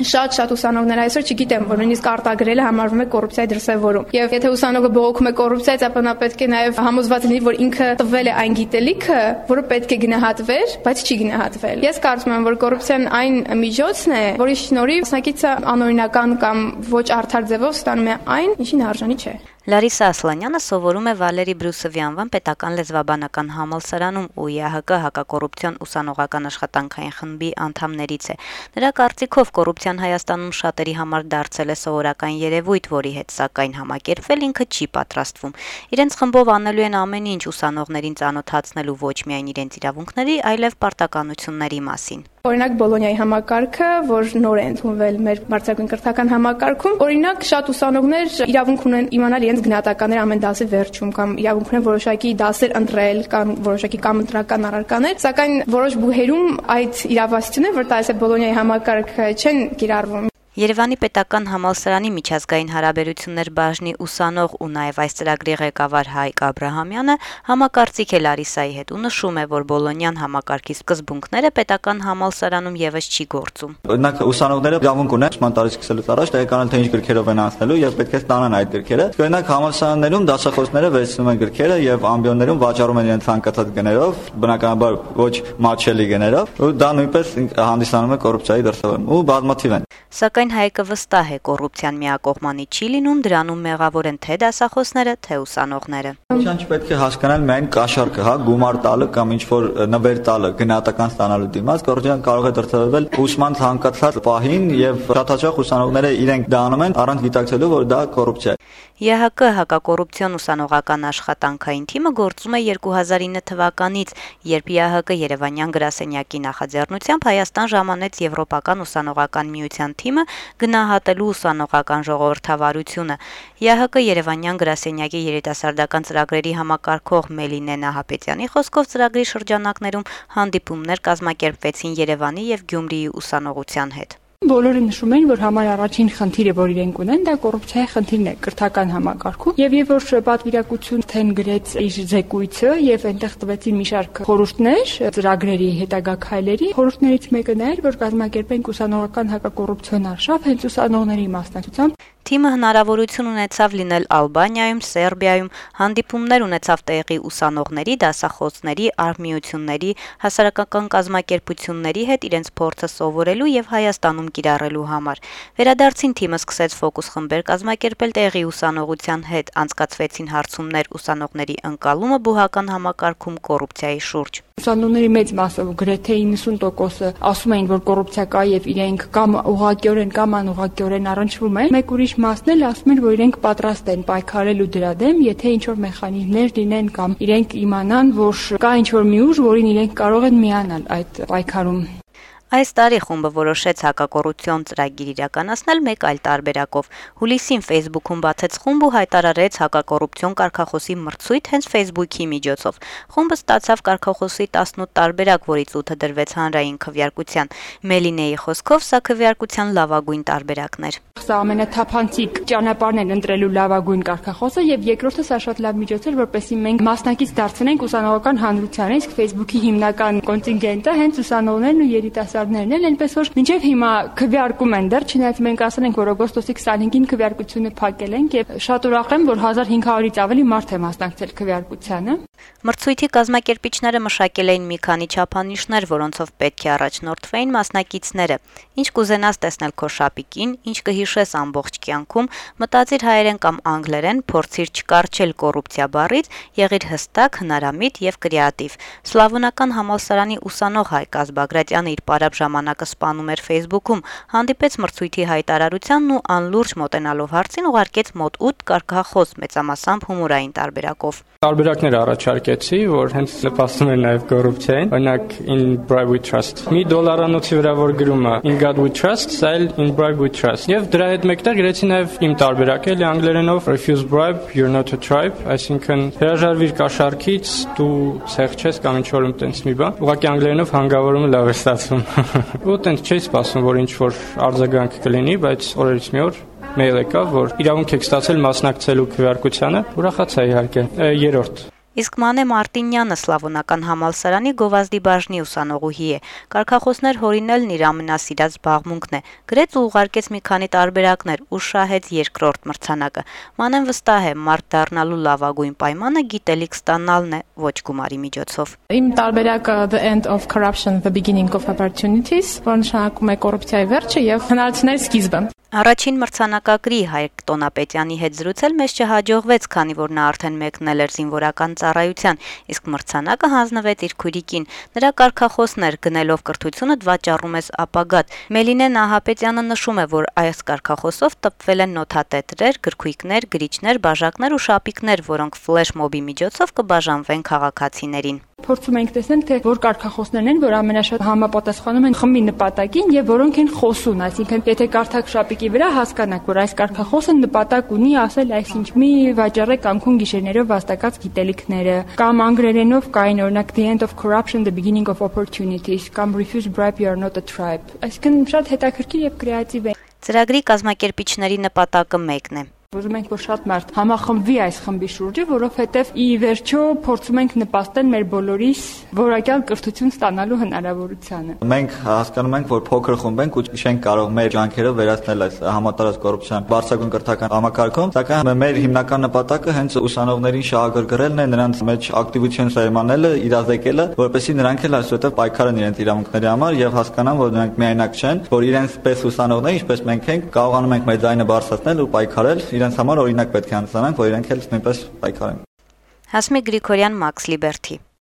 շատ ուսանողներ այսօր չգիտեմ, որ նույնիսկ արտագրելը համարվում է կոռուպցիայի դրսևորում։ Եվ եթե ուսանողը բողոքում է կոռուպցիայից, ապա նա պետք է նաև համոզված լինի, որ ինքը տվել է այն գիտելիքը, որը պետք է գնահատվեր, բայց չի գնահատվել։ Ես կարծում եմ, որ կոռուպցիան այն միջոցն է, որի շնորհիվ մասնակիցը անօրինական կամ ոչ արդար ձևով ստանում է այն, ինչին արժանի չէ։ Լարիսա Ասլանյանը սովորում է Վալերի Բրուսովի անվան պետական լեզվաբանական համալսարանում ու ԵԱՀԿ հակակոռուպցիոն ուսանողական աշխատանքային խմբի անդամներից է։ Նրա կարծիքով կոռուպցիան Հայաստանում շատերի համար դարձել է սովորական երևույթ, որի հետ սակայն համակերպվել ինքը չի պատրաստվում։ Իրենց խմբով անելու են ամեն ինչ ուսանողներին ծանոթացնելու ոչ միայն իրենց իրավունքների, այլև պարտականությունների մասին։ Օրինակ Բոլոնիայի համակարգը, որ նոր է ընդունվել մեր բարձրագույն կրթական համակարգում, օրինակ շատ ուսանողներ իրավունք ունեն իմանալ իրենց գնահատականները ամեն դասի վերջում կամ իրավունք ունեն որոշակի դասեր ընտրել կամ որոշակի կամ ընտրական առարկաներ, սակայն որոշ բուհերում այդ իրավասությունը, որ տալիս է Բոլոնիայի համակարգը, չեն կիրառվում։ Երևանի պետական համալսարանի միջազգային հարաբերություններ բաժնի ուսանող ու նաև այս ծրագրի ղեկավար Հայկ Աբրահամյանը համակարծիք է Լարիսայի հետ ու նշում է, որ Բոլոնյան համակարգի սկզբունքները պետական համալսարանում եւս չի գործում։ Օրինակ ուսանողները իրավունք ունեն ուսման տարի սկսելուց առաջ տեղեկանալ թե ինչ գրքերով են անցնելու եւ պետք է ստանան այդ գրքերը։ Օրինակ համալսարաններում դասախոսները վերցնում են գրքերը եւ ամբիոններում վաճառում են իրենց ցանկացած գներով, բնականաբար ոչ մատչելի գներով, ու դա նույնպես հանդիսանում է կոռուպցիայի դրսևորում ու բազմաթիվ են։ Սակայն Հայկը վստահ է, կոռուպցիան միակողմանի չի լինում, դրանում մեղավոր են թե դասախոսները, թե ուսանողները։ Ինչան չպետք է հասկանալ միայն կաշառքը, հա, գումար տալը կամ ինչ որ նվեր տալը, գնահատական ստանալու դիմաց, կոռուպցիան կարող է դրսևորվել ուսման ցանկացած պահին եւ շատ հաճախ ուսանողները իրենք դա անում են առանց գիտակցելու, որ դա կոռուպցիա է։ ԵԱՀԿ հակակոռուպցիոն ուսանողական աշխատանքային թիմը գործում է 2009 թվականից, երբ ԵԱՀԿ Երևանյան գրասենյակի նախաձեռնությամբ Հայաստան ժամանեց Եվրոպական ուսանողական միության թիմը գնահատելու ուսանողական ժողովրդավարությունը։ ԵԱՀԿ Երևանյան գրասենյակի երիտասարդական ծրագրերի համակարգող Մելինե Նահապետյանի խոսքով ծրագրի շրջանակներում հանդիպումներ կազմակերպվեցին Երևանի եւ Գյումրիի ուսանողության հետ։ Բոլորը նշում են, որ համար առաջին խնդիրը, որ իրենք ունեն, դա կոռուպցիայի խնդիրն է կրթական համակարգում, եւ որ պատվիրակություն թեն գրեց իր զեկույցը եւ այնտեղ տվեցին մի շարք խորհուրդներ ծրագրերի հետագա քայլերի։ Խորհուրդներից մեկը նա էր, որ կազմակերպենք ուսանողական հակակոռուպցիոն արշավ հենց ուսանողների մասնակցությամբ։ Թիմը հնարավորություն ունեցավ լինել Ալբանիայում, Սերբիայում, հանդիպումներ ունեցավ տեղի ուսանողների, դասախոսների, արհմիությունների, հասարակական կազմակերպությունների հետ իրենց փորձը սովորելու եւ Հայաստանում կիրառելու համար։ Վերադարձին թիմը սկսեց ֆոկուս խմբեր կազմակերպել տեղի ուսանողության հետ, անցկացվեցին հարցումներ ուսանողների ընկալումը բուհական համակարգում կոռուպցիայի շուրջ։ Ուսանողների մեծ մասը, գրեթե 90%-ը ասում էին, որ կոռուպցիա կա եւ իրենք կամ ուղղակիորեն կամ անուղղակիորեն առնչվում են։ Մեկ ուրիշ մասն էլ ասում են, որ իրենք պատրաստ են պայքարելու դրա դեմ, եթե ինչ-որ մեխանիզմներ լինեն կամ իրենք իմանան, որ կա ինչ-որ մի ուժ, որին իրենք կարող են միանալ այդ պայքարում։ Այս տարի խումբը որոշեց հակակոռուպցիոն ծրագիր իրականացնել մեկ այլ տարբերակով։ Հուլիսին Facebook-ում բացեց խումբ ու հայտարարեց հակակոռուպցիոն կարգախոսի մրցույթ հենց Facebook-ի միջոցով։ Խումբը ստացավ կարգախոսի 18 տարբերակ, որից 8-ը դրվեց հանրային քվեարկության։ Մելինեի խոսքով սա քվեարկության լավագույն տարբերակն էր։ Սա ամենաթափանցիկ ճանապարհն է ընտրելու լավագույն կարգախոսը եւ երկրորդը սա շատ լավ միջոց էր, որպեսզի մենք մասնակից դարձնենք ուսանողական հանրությանը, իսկ Facebook-ի հիմնական կոնտինգենտը հենց ուսանողներն ու երիտասարդներն են, այնպես որ մինչեւ հիմա քվեարկում են դեռ, չնայած մենք ասել ենք, որ օգոստոսի 25-ին քվեարկությունը փակել ենք եւ շատ ուրախ եմ, որ 1500-ից ավելի մարդ է մասնակցել քվեարկությանը։ Մրցույթի կազմակերպիչները մշակել էին մի քանի չափանիշներ, որոնցով պետք է առաջնորդվեին մասնակիցները։ Ինչ կուզենաս տեսնել քո շապիկին, ինչ կհիշես ամբողջ կյանքում, մտածիր հայերեն կամ անգլերեն, փորձիր չկարչել կոռուպցիա բառից, եղիր հստակ, հնարամիտ եւ կրեատիվ։ Սլավոնական համալսարանի ուսանող Հայկ Ազբագրատյանը իր պարապ ժամանակը սպանում էր Facebook-ում, հանդիպեց մրցույթի հայտարարությանն ու անլուրջ մոտենալով հարցին ուղարկեց մոտ 8 կարգախոս մեծամասամբ հումորային տարբերակով։ Տարբերակներ առաջարկեցի, որ հենց նպաստում են նաև կոռուպցիային, օրինակ in bribe we trust։ $1 վրա որ գրում է in God we trust, սա էլ in bribe we trust։ Եվ դրա հետ մեկտեղ գրեցի նաև իմ տարբերակը, էլի անգլերենով refuse bribe, you're not a tribe, այսինքն հրաժարվիր կաշառքից, դու ցեղ չես կամ ինչ որ տենց մի բան։ Ուղղակի անգլերենով հանգավորումը լավ է ստացվում։ Ու տենց չի սպասում, որ ինչ որ արձագանք կլինի, բայց օրերից մի օր մեյլ եկավ, որ իրավունք եք ստացել մասնակցելու քվեարկությանը, ուրախացա իհարկե։ Երրորդ Իսկ Մանե Մարտինյանը Սլավոնական համալսարանի գովազդի բաժնի ուսանողուհի է։ Կարգախոսներ հորինելն իր ամենասիրած զբաղմունքն է։ Գրեց ու ուղարկեց մի քանի տարբերակներ ու շահեց երկրորդ մրցանակը։ Մանեն վստահ է, մարդ դառնալու լավագույն պայմանը գիտելիք ստանալն է, ոչ գումարի միջոցով։ Իմ տարբերակը The End of Corruption, The Beginning of Opportunities, որը նշանակում է կոռուպցիայի վերջը եւ հնարավորությունների սկիզբը։ Առաջին մրցանակակրի Հայկ Տոնապետյանի հետ զրուցել մեզ չհաջողվեց, քանի որ նա արդեն մեկնել էր զինվորական ծառայության, իսկ մրցանակը հանձնվեց իր քույրիկին։ Նրա կարգախոսն էր գնելով կրթությունդ վաճառում ես ապագատ։ Մելինե Նահապետյանը նշում է, որ այս կարգախոսով տպվել են նոթատետրեր, գրքույկներ, գրիչներ, բաժակներ ու շապիկներ, որոնք ֆլեշ մոբի միջոցով կբաժանվեն քաղաքացիներին։ Փորձում ենք տեսնել, թե որ կարգախոսներն են, որ ամենաշատ համապատասխանում են խմբի նպատակին եւ որոնք են խոսուն, այսինքն եթե կարդաք շապիկի վրա հասկանաք, որ այս կարգախոսը նպատակ ունի ասել այսինչ մի վաճառեք անկուն գիշերներով վաստակած գիտելիքները, կամ անգլերենով կային օրինակ The End of Corruption, The Beginning of Opportunities, կամ Refuse Bribe, You Are Not a Tribe։ Այսինքն շատ հետաքրքիր եւ կրեատիվ է։ Ծրագրի կազմակերպիչների նպատակը մեկն է։ Ուզում ենք, որ շատ մարդ համախմբվի այս խմբի շուրջը, որովհետև ի վերջո փորձում ենք նպաստել մեր բոլորիս որակյալ կրթություն ստանալու հնարավորությանը։ Մենք հասկանում ենք, որ փոքր խումբ ենք ու չենք կարող մեր ջանքերը վերացնել այս համատարած կոռուպցիան բարձրագույն կրթական համակարգում, սակայն մեր հիմնական նպատակը հենց ուսանողներին շահագրգռելն է, նրանց մեջ ակտիվություն սերմանելը, իրազեկելը, որպեսզի նրանք էլ այսուհետև պայքարեն իրենց իրավունքների համար եւ հասկանան, որ նրանք միայնակ չեն, որ իրենց պես ուսանողներ, ինչպես մենք ենք, կարողանում ենք մեր ձայնը բարձրացնել ու պայքարել իրենց համար օրինակ պետք է հանդիսանանք, որ իրենք էլ նույնպես պայքարեն։ Հասմիկ Գրիգորյան, Max Liberty։